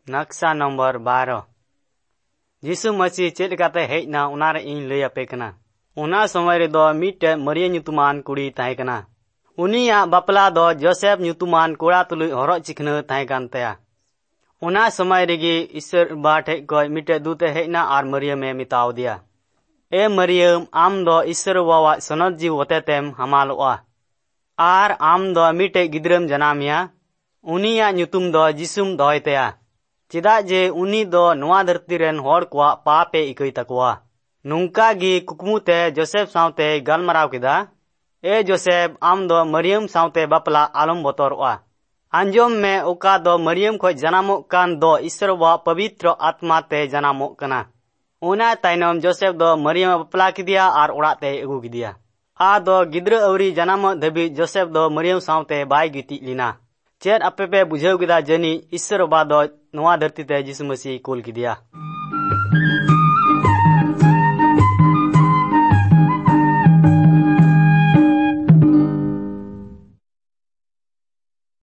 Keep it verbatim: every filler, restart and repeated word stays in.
नक्शा नंबर बारह यीशु मसीह चेद काते हेजना उनारे इन लई आपे कना। उना समय रे दो मिटे मरिया ᱧᱩᱛᱩᱢᱟᱱ कुड़ी ताहे कना। उनिया बापला दो जोसेफ ᱧᱩᱛᱩᱢᱟᱱ कोड़ा तुलुई हरो चिकना ताहे कान तया। उना समय रेगी ईश्वर बाठे कोई मिटे दूते हेजना आर मरियम में मिताव दिया। ए मरियम आम दो ईश्वर वावा सनद जी होते तेम हमालोआ। आर आम दो मिटे गिद्रम जनामिया। उनिया ᱧᱩᱛᱩᱢ दो जिसुम दोय तया। चिदा जे उनी दो नवा धरती रेन होड़ कोआ पापे इकई तकवा। नुंका गी कुकमुते जोसेफ सावते गलमराव किदा। ए जोसेफ आम दो मरियम सावते बापला आलम बतोरवा। अंजोम में ओका दो मरियम को जनामो कान दो ईश्वर वा पवित्र आत्मा ते जनामो कना। उना ताइनम जोसेफ दो मरियम बापला किदिया आर ओड़ाते अगू किदिया। आ दो गिद्र अवरी जनामो धबी जोसेफ दो मरियम सावते बाय गिति लिना। चेर आपे पे बुझाव किदा जनी ईश्वर बा दो नवा धरती ते यीशु मसीह कोल किदिया।